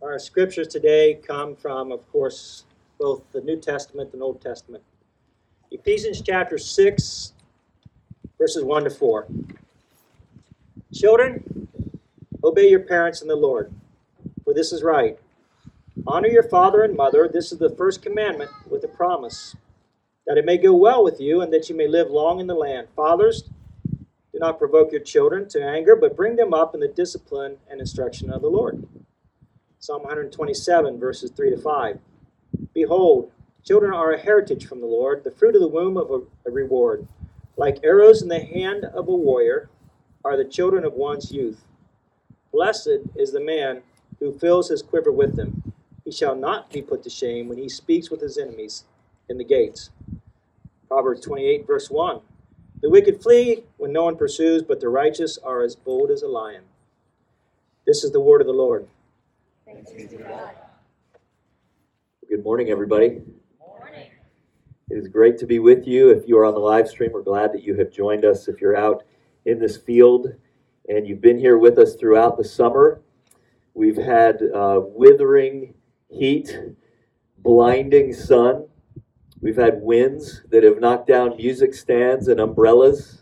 Our scriptures today come from, of course, both the New Testament and Old Testament. Ephesians chapter 6, verses 1 to 4. Children, obey your parents in the Lord, for this is right. Honor your father and mother. This is the first commandment with a promise, that it may go well with you and that you may live long in the land. Fathers, do not provoke your children to anger, but bring them up in the discipline and instruction of the Lord. Psalm 127, verses 3 to 5. Behold, children are a heritage from the Lord, the fruit of the womb of a reward. Like arrows in the hand of a warrior are the children of one's youth. Blessed is the man who fills his quiver with them. He shall not be put to shame when he speaks with his enemies in the gates. Proverbs 28, verse 1. The wicked flee when no one pursues, but the righteous are as bold as a lion. This is the word of the Lord. Thanks be to God. Good morning, everybody. Good morning. It is great to be with you. If you are on the live stream, we're glad that you have joined us. If you're out in this field and you've been here with us throughout the summer, we've had withering heat, blinding sun. We've had winds that have knocked down music stands and umbrellas.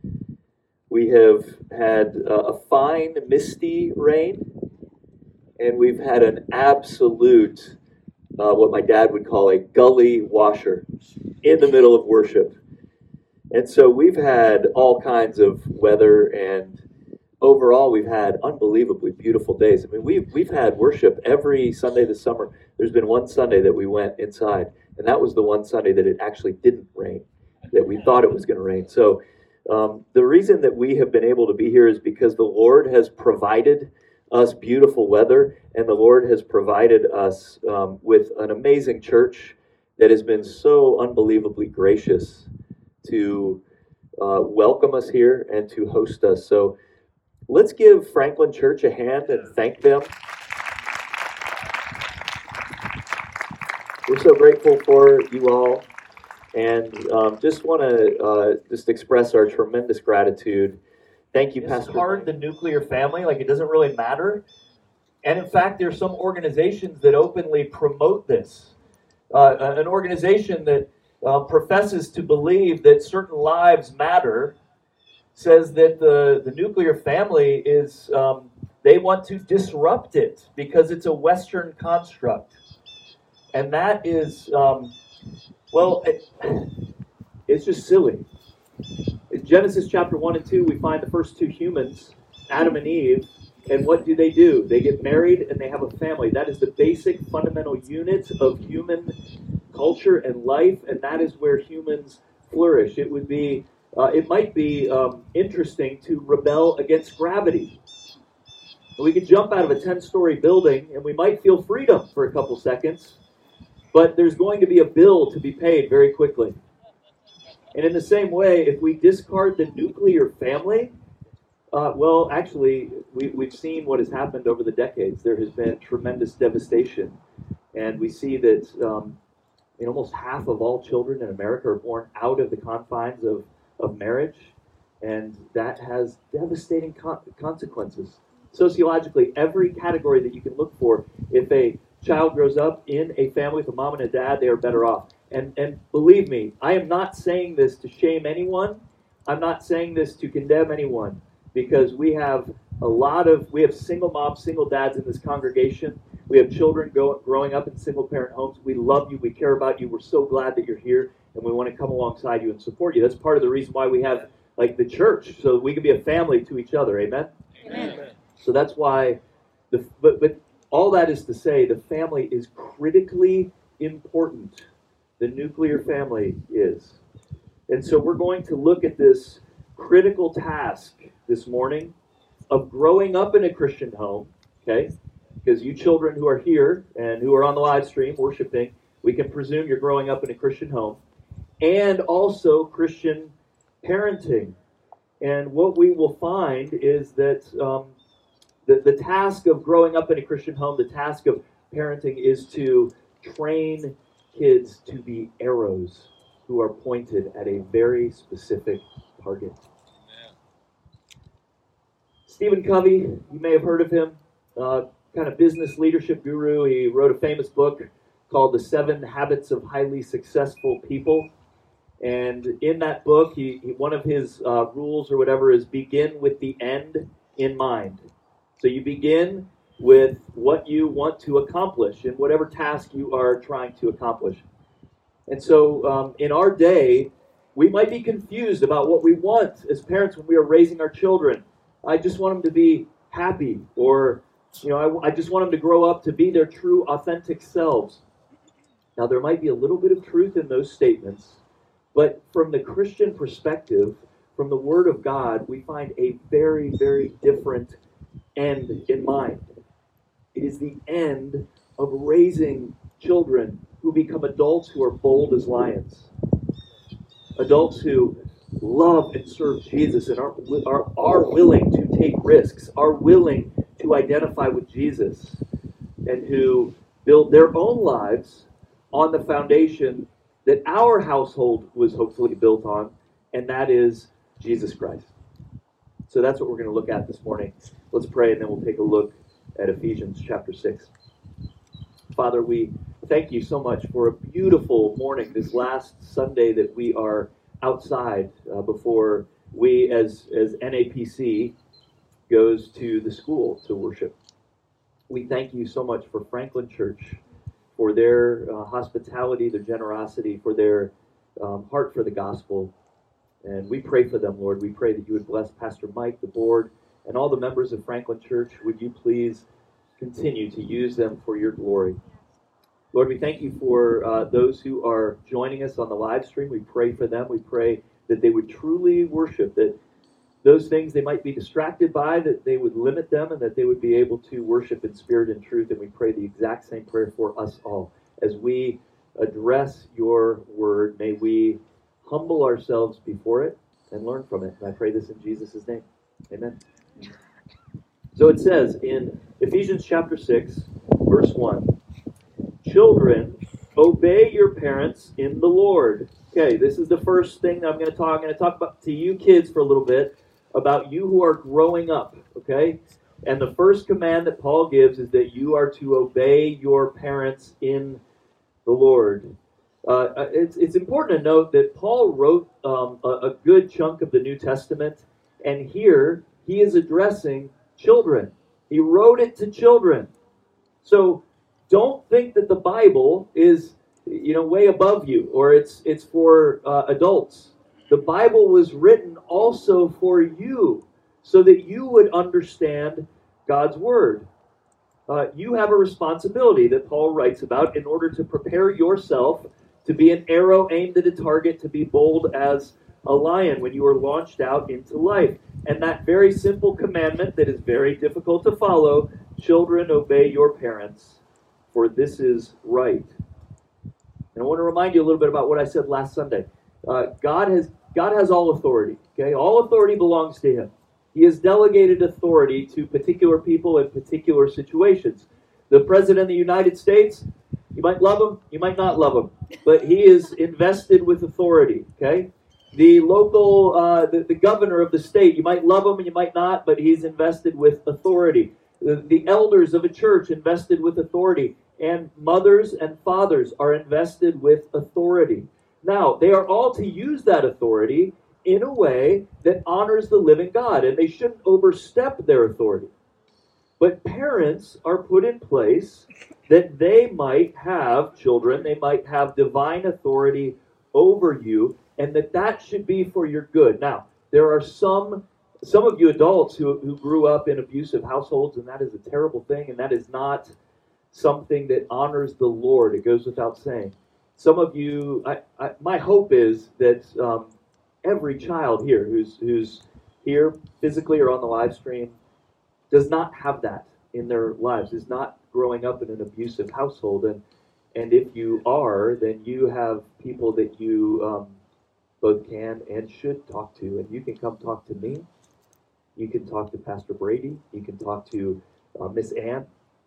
We have had a fine, misty rain, and we've had an absolute, what my dad would call a gully washer in the middle of worship. And so we've had all kinds of weather, and overall we've had unbelievably beautiful days. I mean, we've had worship every Sunday this summer. There's been one Sunday that we went inside, and that was the one Sunday that it actually didn't rain, that we thought it was going to rain. So the reason that we have been able to be here is because the Lord has provided us beautiful weather, and the Lord has provided us with an amazing church that has been so unbelievably gracious to welcome us here and to host us. So let's give Franklin Church a hand and thank them. We're so grateful for you all, and just want to just express our tremendous gratitude. Thank you, Pastor. Discard the nuclear family, like it doesn't really matter. And in fact, there's some organizations that openly promote this. An organization that professes to believe that certain lives matter says that the nuclear family is, they want to disrupt it because it's a Western construct. And that is, it's just silly. In Genesis chapter 1 and 2, we find the first two humans, Adam and Eve, and what do? They get married and they have a family. That is the basic fundamental unit of human culture and life, and that is where humans flourish. It might be interesting to rebel against gravity. We could jump out of a 10-story building and we might feel freedom for a couple seconds, but there's going to be a bill to be paid very quickly. And in the same way, if we discard the nuclear family, we've seen what has happened over the decades. There has been tremendous devastation. And we see that almost half of all children in America are born out of the confines of marriage. And that has devastating consequences. Sociologically, every category that you can look for, if a child grows up in a family with a mom and a dad, they are better off. And believe me, I am not saying this to shame anyone. I'm not saying this to condemn anyone, because we have single moms, single dads in this congregation. We have children growing up in single parent homes. We love you. We care about you. We're so glad that you're here, and we want to come alongside you and support you. That's part of the reason why we have the church, so we can be a family to each other. Amen? Amen. So that's why, but all that is to say, the family is critically important. The nuclear family is. And so we're going to look at this critical task this morning of growing up in a Christian home, okay? Because you children who are here and who are on the live stream worshiping, we can presume you're growing up in a Christian home, and also Christian parenting. And what we will find is that the task of growing up in a Christian home, the task of parenting is to train kids to be arrows who are pointed at a very specific target. Stephen Covey, you may have heard of him. kind of business leadership guru. He wrote a famous book called The 7 Habits of Highly Successful People. And in that book, one of his rules or whatever is begin with the end in mind. So you begin with what you want to accomplish in whatever task you are trying to accomplish. And so in our day, we might be confused about what we want as parents when we are raising our children. I just want them to be happy, or I just want them to grow up to be their true, authentic selves. Now, there might be a little bit of truth in those statements, but from the Christian perspective, from the Word of God, we find a very, very different end in mind. It is the end of raising children who become adults who are bold as lions. Adults who love and serve Jesus and are willing to take risks, are willing to identify with Jesus, and who build their own lives on the foundation that our household was hopefully built on, and that is Jesus Christ. So that's what we're going to look at this morning. Let's pray, and then we'll take a look at Ephesians chapter 6. Father, we thank you so much for a beautiful morning this last Sunday that we are outside before we as NAPC goes to the school to worship. We thank you so much for Franklin Church, for their hospitality, their generosity, for their heart for the gospel. And we pray for them, Lord. We pray that you would bless Pastor Mike, the board, and all the members of Franklin Church. Would you please continue to use them for your glory? Lord, we thank you for those who are joining us on the live stream. We pray for them. We pray that they would truly worship, that those things they might be distracted by, that they would limit them, and that they would be able to worship in spirit and truth. And we pray the exact same prayer for us all. As we address your word, may we humble ourselves before it and learn from it. And I pray this in Jesus' name. Amen. So it says in Ephesians chapter 6, verse 1, children, obey your parents in the Lord. Okay, this is the first thing I'm going to talk. I'm going to talk about to you kids for a little bit about you who are growing up, okay? And the first command that Paul gives is that you are to obey your parents in the Lord. It's important to note that Paul wrote a good chunk of the New Testament, and here he is addressing children. He wrote it to children. So don't think that the Bible is, way above you, or it's for adults. The Bible was written also for you, so that you would understand God's Word. You have a responsibility that Paul writes about in order to prepare yourself to be an arrow aimed at a target, to be bold as a lion when you are launched out into life. And that very simple commandment that is very difficult to follow, children, obey your parents, for this is right. And I want to remind you a little bit about what I said last Sunday. God has all authority. Okay, all authority belongs to Him. He has delegated authority to particular people in particular situations. The President of the United States, you might love him, you might not love him, but he is invested with authority. Okay, the local, the governor of the state, you might love him and you might not, but he's invested with authority. The elders of a church invested with authority, and mothers and fathers are invested with authority. Now, they are all to use that authority in a way that honors the living God, and they shouldn't overstep their authority. But parents are put in place that they might have children, they might have divine authority over you, and that should be for your good. Now, there are some of you adults who grew up in abusive households, and that is a terrible thing, and that is not something that honors the Lord. It goes without saying. Some of you, my hope is that every child here who's here physically or on the live stream does not have that in their lives, is not growing up in an abusive household. And if you are, then you have people that you both can and should talk to. And you can come talk to me. You can talk to Pastor Brady. You can talk to Miss Ann.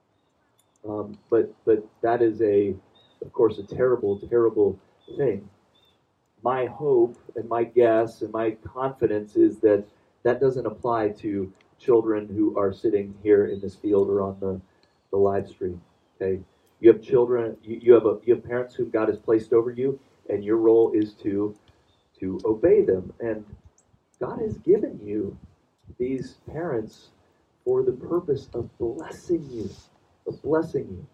But that is of course, a terrible, terrible thing. My hope and my guess and my confidence is that doesn't apply to children who are sitting here in this field or on the live stream. Okay, you have children, you have parents whom God has placed over you, and your role is to obey them. And God has given you these parents for the purpose of blessing you, of blessing you.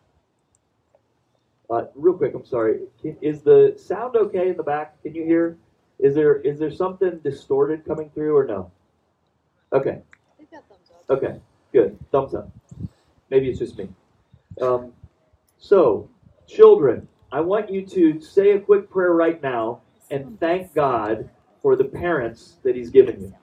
Real quick, I'm sorry. Is the sound okay in the back? Can you hear? Is there something distorted coming through or no? Okay. They've got thumbs up. Okay. Good. Thumbs up. Maybe it's just me. So, children, I want you to say a quick prayer right now and thank God for the parents that He's given you.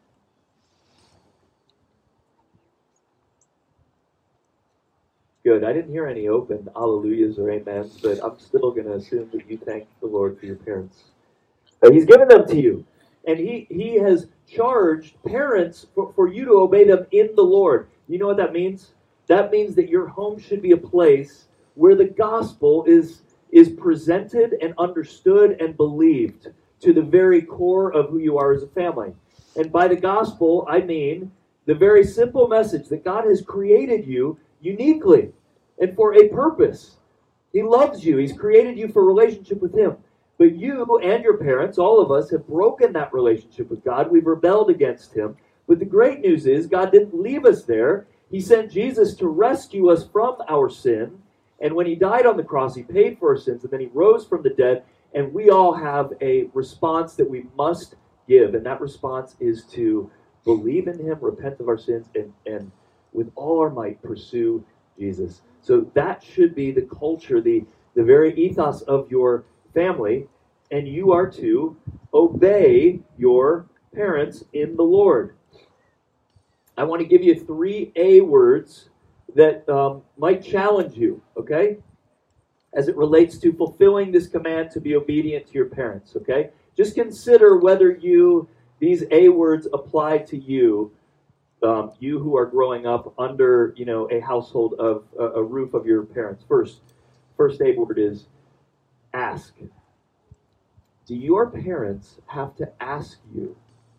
Good. I didn't hear any open hallelujahs or amens, but I'm still going to assume that you thank the Lord for your parents. He's given them to you. And he has charged parents for you to obey them in the Lord. You know what that means? That means that your home should be a place where the gospel is presented and understood and believed to the very core of who you are as a family. And by the gospel, I mean the very simple message that God has created you uniquely and for a purpose. He loves you. He's created you for a relationship with Him. But you and your parents, all of us, have broken that relationship with God. We've rebelled against Him. But the great news is God didn't leave us there. He sent Jesus to rescue us from our sin. And when He died on the cross, He paid for our sins. And then He rose from the dead. And we all have a response that we must give. And that response is to believe in Him, repent of our sins, and with all our might pursue Jesus. So that should be the culture, the very ethos of your family. And you are to obey your parents in the Lord. I want to give you 3 A words that might challenge you, okay? As it relates to fulfilling this command to be obedient to your parents, okay? Just consider whether these A words apply to you, you who are growing up under, a household of a roof of your parents. First A word is ask. Do your parents have to ask you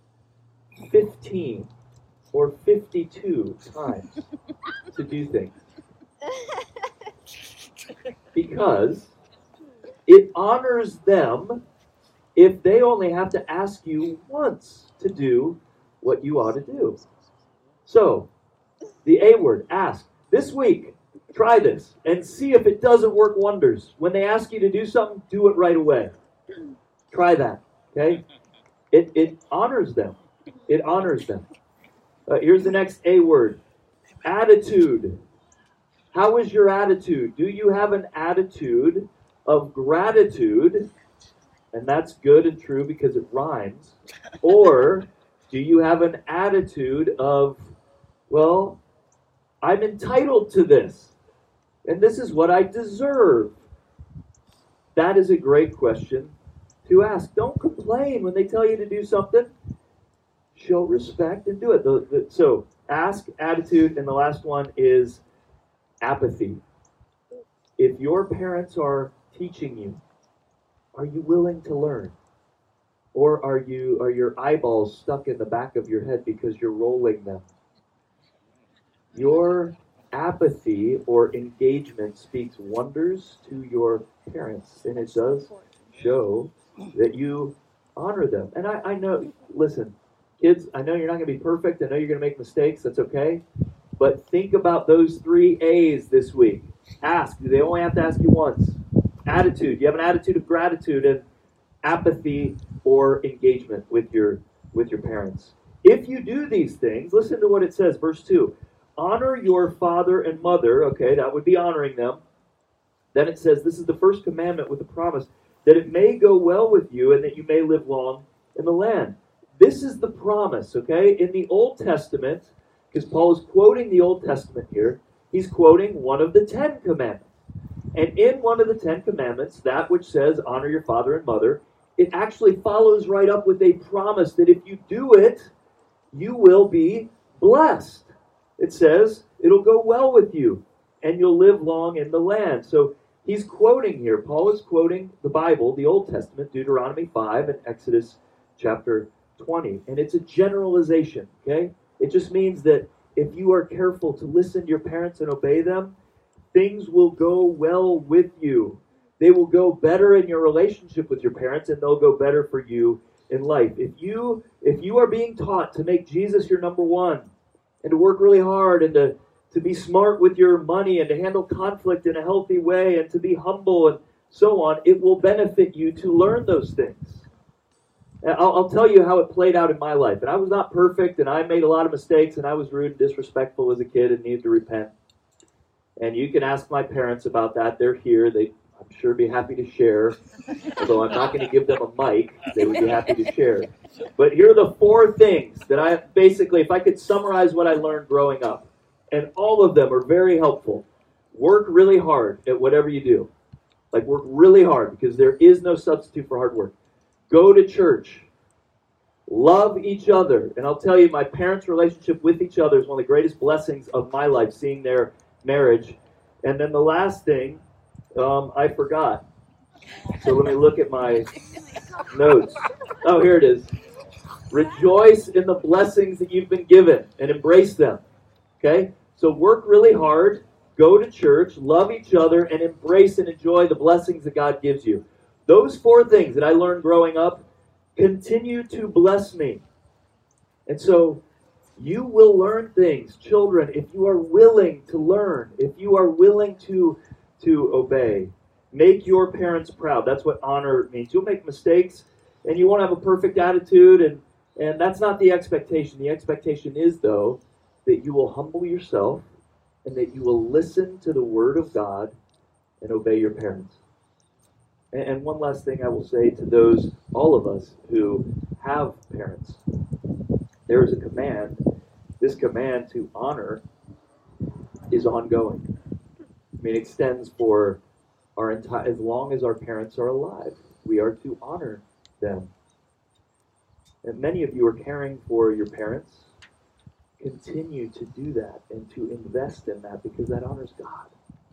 15 or 52 times to do things? Because it honors them if they only have to ask you once to do what you ought to do. So, the A word, ask. This week, try this and see if it doesn't work wonders. When they ask you to do something, do it right away. Try that, okay? It honors them. It honors them. Here's the next A word, attitude. How is your attitude? Do you have an attitude of gratitude? And that's good and true because it rhymes. Or do you have an attitude of, well, I'm entitled to this, and this is what I deserve? That is a great question to ask. Don't complain when they tell you to do something. Show respect and do it. So ask, attitude, and the last one is apathy. If your parents are teaching you, are you willing to learn? Or are your eyeballs stuck in the back of your head because you're rolling them? Your apathy or engagement speaks wonders to your parents, and it does show that you honor them. And I know, listen, kids, I know you're not going to be perfect. I know you're going to make mistakes. That's okay. But think about those 3 A's this week. Ask. They only have to ask you once. Attitude. You have an attitude of gratitude and apathy or engagement with your parents. If you do these things, listen to what it says, verse 2. Honor your father and mother. Okay, that would be honoring them. Then it says, this is the first commandment with a promise, that it may go well with you and that you may live long in the land. This is the promise, okay? In the Old Testament, because Paul is quoting the Old Testament here, he's quoting one of the 10 commandments. And in one of the 10 commandments, that which says, honor your father and mother, it actually follows right up with a promise that if you do it, you will be blessed. It says, it'll go well with you, and you'll live long in the land. So he's quoting here. Paul is quoting the Bible, the Old Testament, Deuteronomy 5 and Exodus chapter 20. And it's a generalization, okay? It just means that if you are careful to listen to your parents and obey them, things will go well with you. They will go better in your relationship with your parents, and they'll go better for you in life. If you are being taught to make Jesus your number one, and to work really hard, and to be smart with your money, and to handle conflict in a healthy way, and to be humble, and so on, it will benefit you to learn those things. I'll tell you how it played out in my life. And I was not perfect, and I made a lot of mistakes, and I was rude and disrespectful as a kid and needed to repent. And you can ask my parents about that. They're here. I'm sure, be happy to share. Although I'm not going to give them a mic, they would be happy to share. But here are the 4 things that I basically, if I could summarize what I learned growing up, and all of them are very helpful. Work really hard at whatever you do. Like, work really hard, because there is no substitute for hard work. Go to church. Love each other. And I'll tell you, my parents' relationship with each other is one of the greatest blessings of my life, seeing their marriage. And then the last thing, I forgot. So let me look at my notes. Oh, here it is. Rejoice in the blessings that you've been given and embrace them. Okay? So work really hard, go to church, love each other, and embrace and enjoy the blessings that God gives you. Those 4 things that I learned growing up continue to bless me. And so you will learn things, children, if you are willing to learn, if you are willing to obey. Make your parents proud. That's what honor means. You'll make mistakes, and you won't have a perfect attitude, and that's not the expectation. The expectation is, though, that you will humble yourself and that you will listen to the Word of God and obey your parents. And one last thing I will say to those, all of us who have parents. There is a command. This command to honor is ongoing. I mean, it extends for our entire, as long as our parents are alive. We are to honor them. And many of you are caring for your parents. Continue to do that and to invest in that, because that honors God.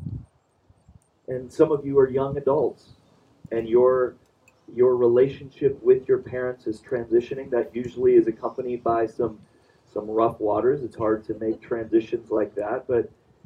And some of you are young adults, and your relationship with your parents is transitioning. That usually is accompanied by some rough waters. It's hard to make transitions like that, but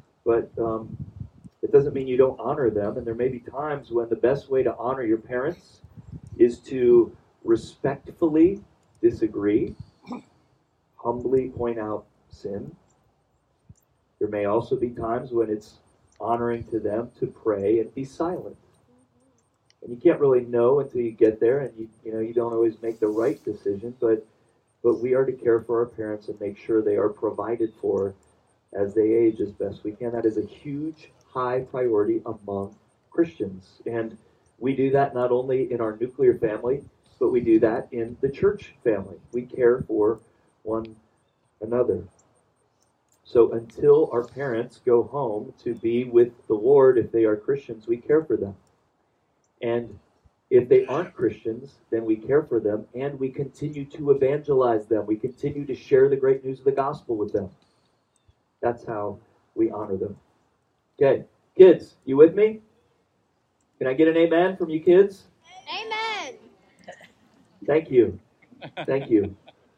it doesn't mean you don't honor them. And there may be times when the best way to honor your parents is to respectfully disagree, humbly point out sin. There may also be times when it's honoring to them to pray and be silent. And you can't really know until you get there, and you don't always make the right decision, but we are to care for our parents and make sure they are provided for as they age as best we can. That is a huge, high priority among Christians. And we do that not only in our nuclear family, but we do that in the church family. We care for one another. So until our parents go home to be with the Lord, if they are Christians, we care for them. And if they aren't Christians, then we care for them, and we continue to evangelize them. We continue to share the great news of the gospel with them. That's how we honor them. Okay, kids, you with me? Can I get an amen from you kids? Amen. Thank you. Thank you.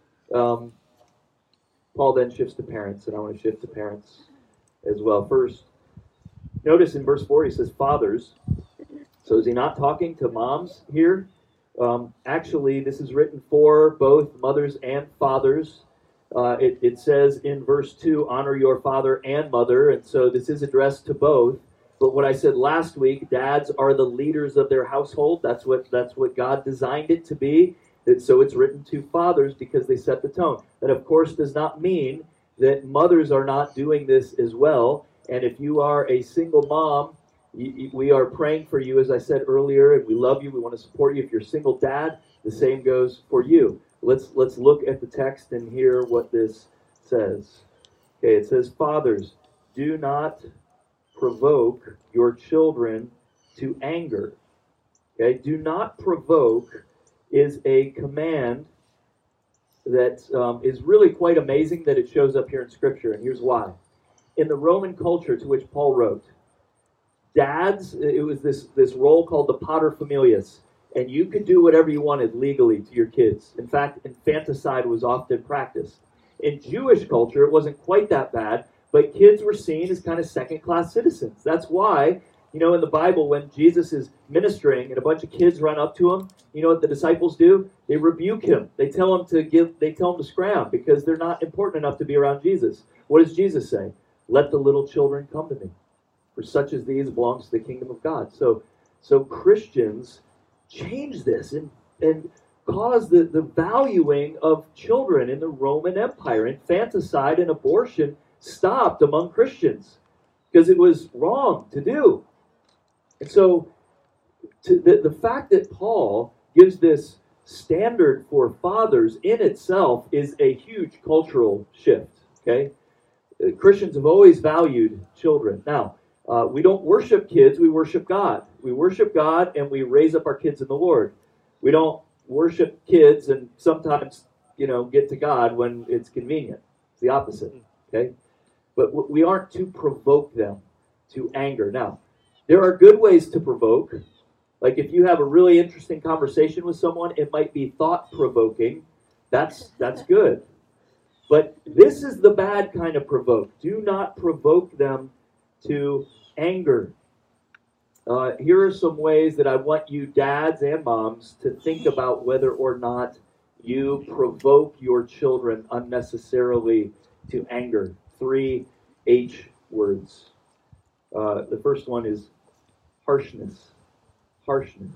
Paul then shifts to parents, and I want to shift to parents as well. First, notice in verse 4 he says, fathers. So is he not talking to moms here? Actually, this is written for both mothers and fathers. It says in verse 2, honor your father and mother, and so this is addressed to both. But what I said last week, dads are the leaders of their household. That's what God designed it to be. And so it's written to fathers because they set the tone. That, of course, does not mean that mothers are not doing this as well. And if you are a single mom, we are praying for you, as I said earlier, and we love you. We want to support you. If you're a single dad, the same goes for you. Let's look at the text and hear what this says. Okay, it says, fathers, do not provoke your children to anger. Okay, do not provoke is a command that is really quite amazing that it shows up here in Scripture, and here's why. In the Roman culture to which Paul wrote, dads, it was this role called the paterfamilias, and you could do whatever you wanted legally to your kids. In fact, infanticide was often practiced. In Jewish culture, it wasn't quite that bad, But kids were seen as kind of second-class citizens. That's why, in the Bible, when Jesus is ministering and a bunch of kids run up to him, you know what the disciples do? They rebuke him. They tell him to scram because they're not important enough to be around Jesus. What does Jesus say? Let the little children come to me. For such as these belongs to the kingdom of God. So Christians change this and cause the valuing of children in the Roman Empire. Infanticide and abortion stopped among Christians because it was wrong to do. And so the fact that Paul gives this standard for fathers in itself is a huge cultural shift. Okay, Christians have always valued children. Now, we don't worship kids, we worship God. We worship God and we raise up our kids in the Lord. We don't worship kids and sometimes, get to God when it's convenient. It's the opposite. Okay, but we aren't to provoke them to anger. Now, there are good ways to provoke. Like if you have a really interesting conversation with someone, it might be thought-provoking. That's good. But this is the bad kind of provoke. Do not provoke them to anger. Here are some ways that I want you dads and moms to think about whether or not you provoke your children unnecessarily to anger. 3 H words. The first one is harshness. Harshness.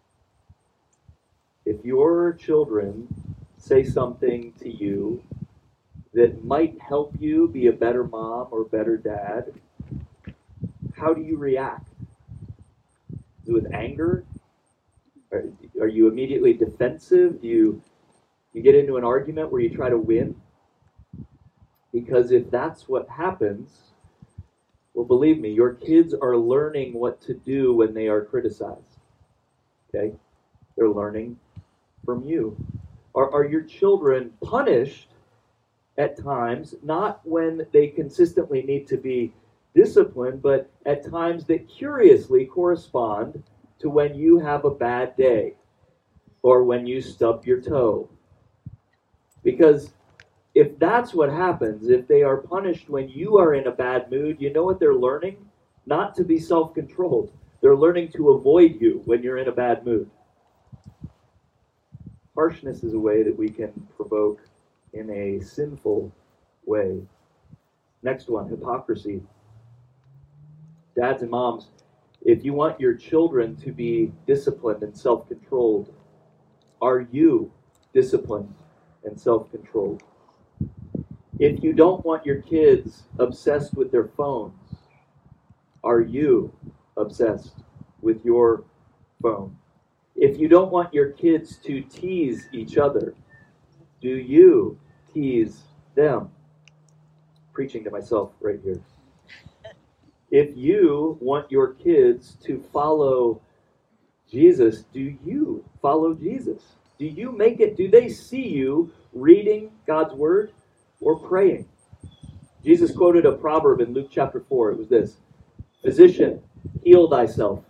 If your children say something to you that might help you be a better mom or better dad, how do you react? Is it with anger? Are you immediately defensive? Do you get into an argument where you try to win? Because if that's what happens, well, believe me, your kids are learning what to do when they are criticized. Okay? They're learning from you. Are your children punished at times, not when they consistently need to be disciplined, but at times that curiously correspond to when you have a bad day or when you stub your toe? Because if that's what happens, if they are punished when you are in a bad mood, you know what they're learning? Not to be self-controlled. They're learning to avoid you when you're in a bad mood. Harshness is a way that we can provoke in a sinful way. Next one, hypocrisy. Dads and moms, if you want your children to be disciplined and self-controlled, are you disciplined and self-controlled? If you don't want your kids obsessed with their phones, are you obsessed with your phone? If you don't want your kids to tease each other, do you tease them? Preaching to myself right here. If you want your kids to follow Jesus, do you follow Jesus? Do you make it? Do they see you reading God's word or praying? Jesus quoted a proverb in Luke chapter 4. It was this: "Physician, heal thyself."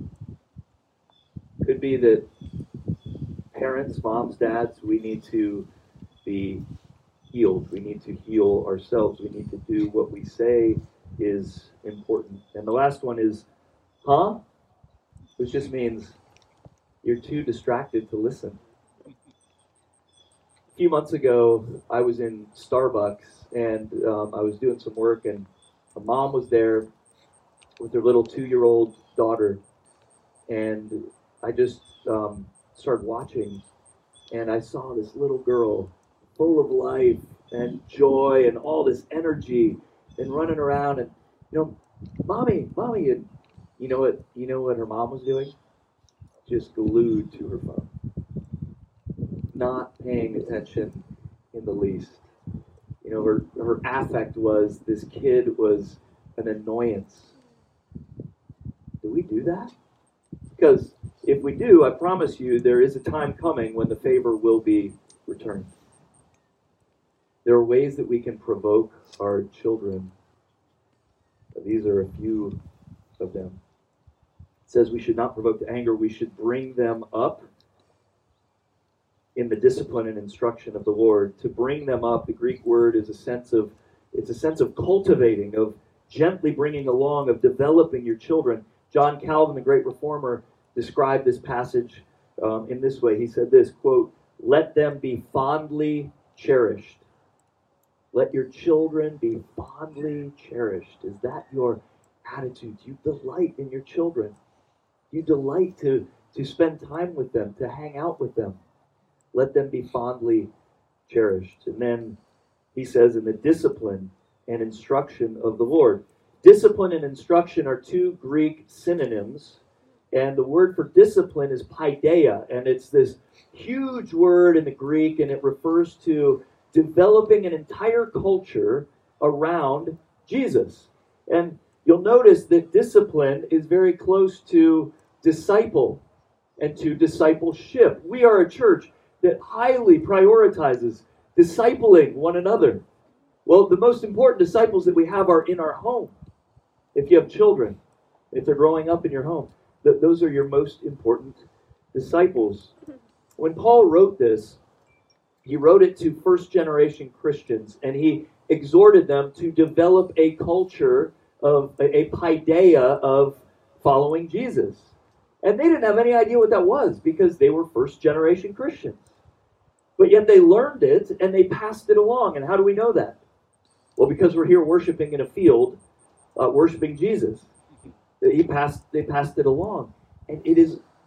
Could be that parents, moms, dads, we need to be healed. We need to heal ourselves. We need to do what we say is important. And the last one is, which just means you're too distracted to listen. A few months ago, I was in Starbucks, and I was doing some work, and a mom was there with her little 2-year-old daughter, and I just started watching, and I saw this little girl full of life and joy and all this energy and running around and, mommy, and you know what her mom was doing? Just glued to her phone. Not paying attention in the least. Her affect was this kid was an annoyance. Do we do that? Because if we do, I promise you there is a time coming when the favor will be returned. There are ways that we can provoke our children. These are a few of them. It says we should not provoke to anger. We should bring them up in the discipline and instruction of the Lord. To bring them up, the Greek word is a sense of It's a sense of cultivating, of gently bringing along, of developing your children. John Calvin, the great reformer, described this passage in this way. He said this, quote, "Let them be fondly cherished." Let your children be fondly cherished. Is that your attitude? Do you delight in your children? Do you delight to spend time with them, to hang out with them? Let them be fondly cherished. And then he says, in the discipline and instruction of the Lord. Discipline and instruction are two Greek synonyms. And the word for discipline is paideia. And it's this huge word in the Greek, and it refers to developing an entire culture around Jesus. And you'll notice that discipline is very close to disciple and to discipleship. We are a church that highly prioritizes discipling one another. Well, the most important disciples that we have are in our home. If you have children, if they're growing up in your home, those are your most important disciples. When Paul wrote this, he wrote it to first-generation Christians, and he exhorted them to develop a culture of a paideia of following Jesus. And they didn't have any idea what that was because they were first-generation Christians. But yet they learned it and they passed it along. And how do we know that? Well, because we're here worshiping in a field, worshiping Jesus. They passed it along. And it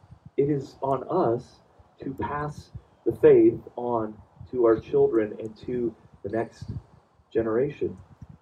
is on us to pass the faith on to our children and to the next generation.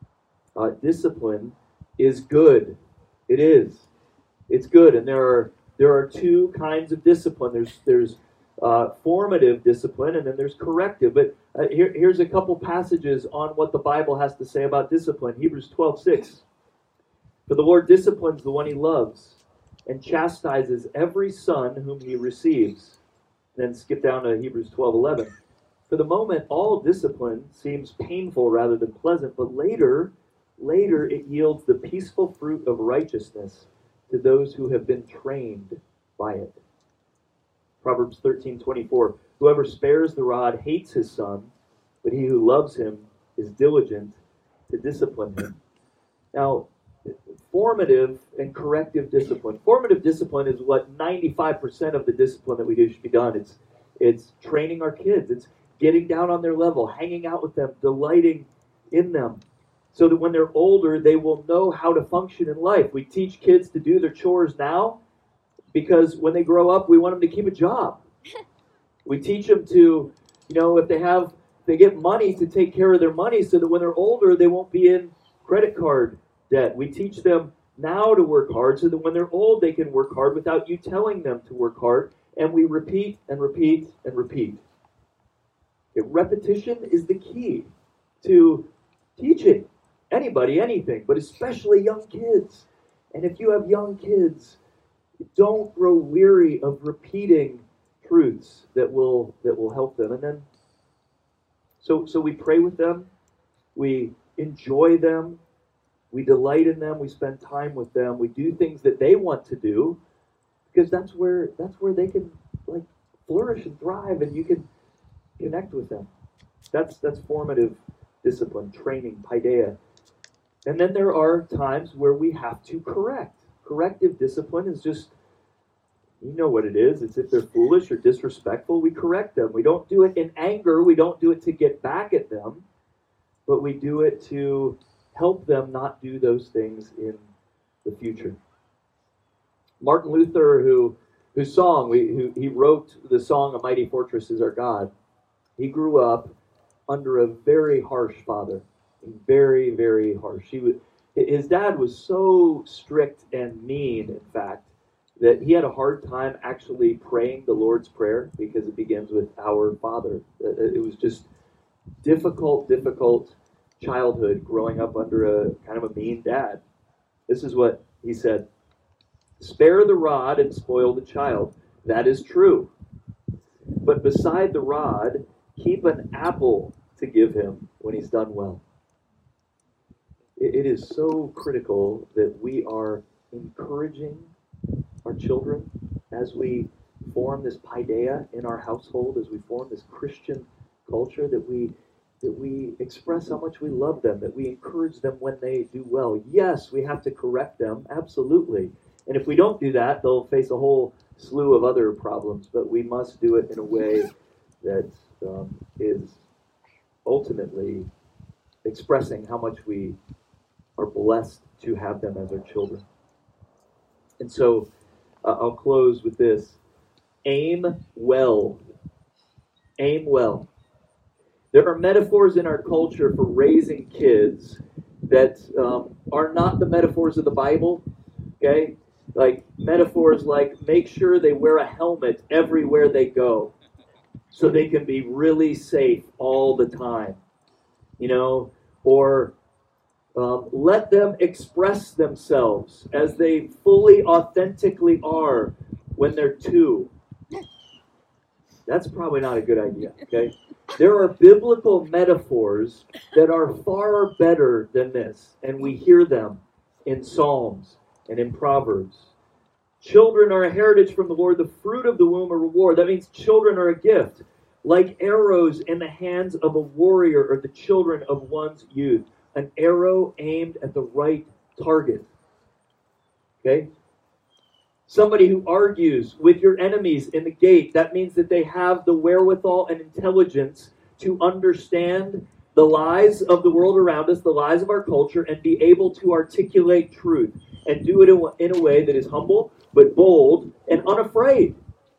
Discipline is good. It is. It's good. And there are two kinds of discipline. There's formative discipline, and then there's corrective. But here's a couple passages on what the Bible has to say about discipline. Hebrews 12:6. For the Lord disciplines the one he loves, and chastises every son whom he receives. Then skip down to Hebrews 12:11. For the moment, all discipline seems painful rather than pleasant, but later it yields the peaceful fruit of righteousness to those who have been trained by it. Proverbs 13:24. Whoever spares the rod hates his son, but he who loves him is diligent to discipline him. Now, formative and corrective discipline. Formative discipline is what 95% of the discipline that we do should be done. It's training our kids. It's getting down on their level, hanging out with them, delighting in them, so that when they're older, they will know how to function in life. We teach kids to do their chores now because when they grow up, we want them to keep a job. We teach them to, if they get money, to take care of their money so that when they're older, they won't be in credit card debt. We teach them now to work hard so that when they're old, they can work hard without you telling them to work hard. And we repeat and repeat and repeat. Repetition is the key to teaching anybody anything, but especially young kids. And if you have young kids, don't grow weary of repeating truths that will help them. And then, so we pray with them, we enjoy them, we delight in them, we spend time with them, we do things that they want to do, because that's where they can flourish and thrive, and you can connect with them. That's formative discipline, training, paideia. And then there are times where we have to correct. Corrective discipline is just, you know what it is. It's if they're foolish or disrespectful, we correct them. We don't do it in anger. We don't do it to get back at them. But we do it to help them not do those things in the future. Martin Luther, he wrote the song, "A Mighty Fortress Is Our God." He grew up under a very harsh father. Very, very harsh. His dad was so strict and mean, in fact, that he had a hard time actually praying the Lord's Prayer because it begins with "Our Father." It was just difficult childhood growing up under a kind of a mean dad. This is what he said: "Spare the rod and spoil the child. That is true. But beside the rod, keep an apple to give him when he's done well." It is so critical that we are encouraging our children as we form this paideia in our household, as we form this Christian culture, that we that we express how much we love them, that we encourage them when they do well. Yes, we have to correct them, absolutely. And if we don't do that, they'll face a whole slew of other problems, but we must do it in a way that is ultimately expressing how much we are blessed to have them as our children. And so I'll close with this. Aim well. Aim well. There are metaphors in our culture for raising kids that are not the metaphors of the Bible. Okay? Like metaphors like make sure they wear a helmet everywhere they go so they can be really safe all the time. You know, or let them express themselves as they fully, authentically are when they're 2. That's probably not a good idea, okay? There are biblical metaphors that are far better than this, and we hear them in Psalms and in Proverbs. Children are a heritage from the Lord, the fruit of the womb a reward. That means children are a gift, like arrows in the hands of a warrior or the children of one's youth. An arrow aimed at the right target. Okay? Somebody who argues with your enemies in the gate, that means that they have the wherewithal and intelligence to understand the lies of the world around us, the lies of our culture, and be able to articulate truth and do it in a way that is humble, but bold and unafraid.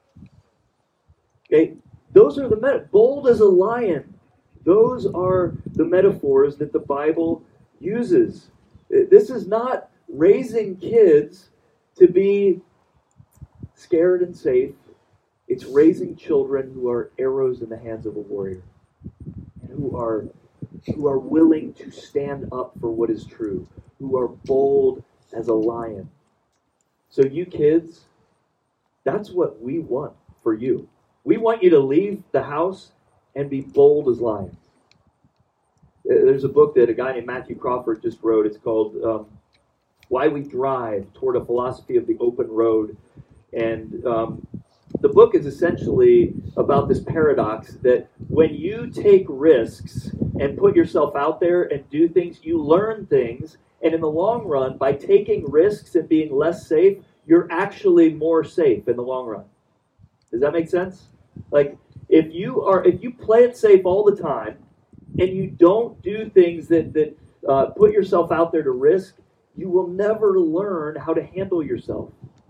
Okay? Those are the bold as a lion. Those are the metaphors that the Bible uses. This is not raising kids to be scared and safe. It's raising children who are arrows in the hands of a warrior, and who are willing to stand up for what is true, who are bold as a lion. So you kids, that's what we want for you. We want you to leave the house and be bold as lions. There's a book that a guy named Matthew Crawford just wrote. It's called Why We Drive Toward a Philosophy of the Open Road. And the book is essentially about this paradox that when you take risks and put yourself out there and do things, you learn things. And in the long run, by taking risks and being less safe, you're actually more safe in the long run. Does that make sense? Like, if you play it safe all the time and you don't do things that put yourself out there to risk, you will never learn how to handle yourself.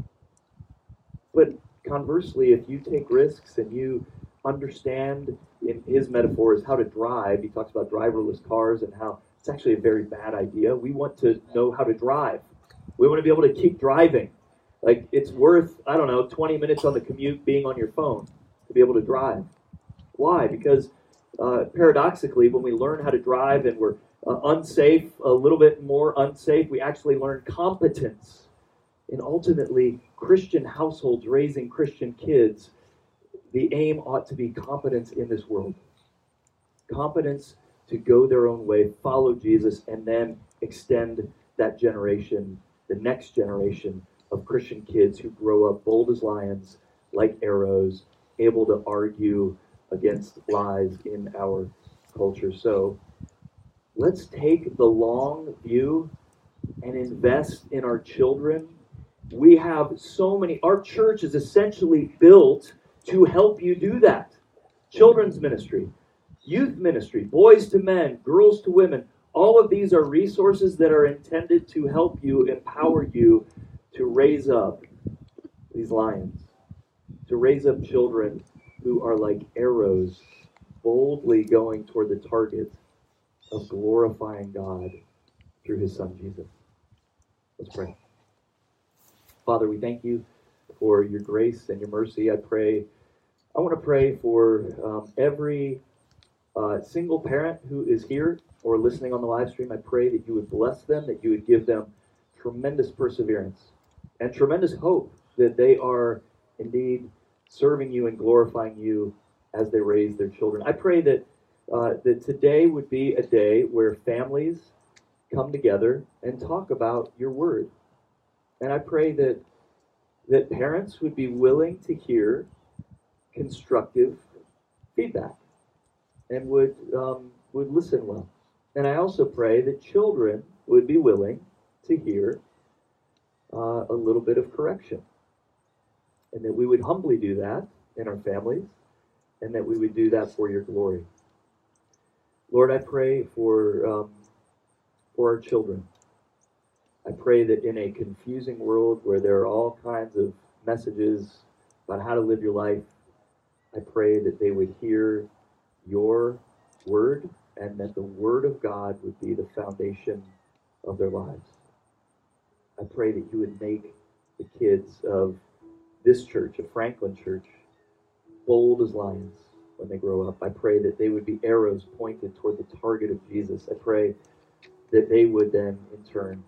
But conversely, if you take risks and you understand, in his metaphors, how to drive, he talks about driverless cars and how it's actually a very bad idea. We want to know how to drive. We want to be able to keep driving. Like, it's worth, 20 minutes on the commute being on your phone to be able to drive. Why? Because paradoxically, when we learn how to drive and we're unsafe, a little bit more unsafe, we actually learn competence. And ultimately, Christian households raising Christian kids, the aim ought to be competence in this world. Competence to go their own way, follow Jesus, and then extend that generation, the next generation of Christian kids who grow up bold as lions, like arrows, able to argue against lies in our culture. So let's take the long view and invest in our children. We have so many, our church is essentially built to help you do that. Children's ministry, youth ministry, boys to men, girls to women, all of these are resources that are intended to help you, empower you to raise up these lions, to raise up children who are like arrows, boldly going toward the target of glorifying God through his son Jesus. Let's pray. Father, we thank you for your grace and your mercy. I want to pray for every single parent who is here or listening on the live stream. I pray that you would bless them, that you would give them tremendous perseverance and tremendous hope that they are indeed serving you and glorifying you as they raise their children. I pray that that today would be a day where families come together and talk about your word. And I pray that parents would be willing to hear constructive feedback and would would listen well. And I also pray that children would be willing to hear a little bit of correction. And that we would humbly do that in our families, and that we would do that for your glory. Lord, I pray for our children. I pray that in a confusing world where there are all kinds of messages about how to live your life, I pray that they would hear your word, and that the word of God would be the foundation of their lives. I pray that you would make the kids of this church, of Franklin Church, bold as lions when they grow up. I pray that they would be arrows pointed toward the target of Jesus. I pray that they would then, in turn,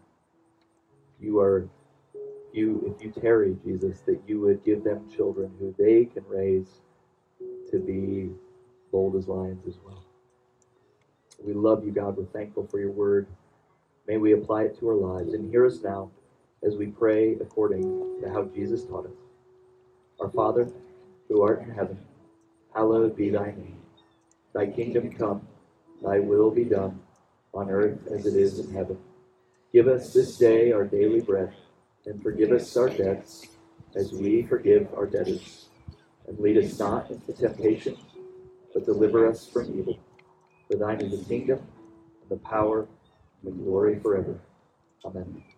if you tarry, Jesus, that you would give them children who they can raise to be bold as lions as well. We love you, God. We're thankful for your word. May we apply it to our lives. And hear us now as we pray according to how Jesus taught us. Our Father, who art in heaven, hallowed be thy name. Thy kingdom come, thy will be done, on earth as it is in heaven. Give us this day our daily bread, and forgive us our debts, as we forgive our debtors. And lead us not into temptation, but deliver us from evil. For thine is the kingdom, and the power, and the glory forever. Amen.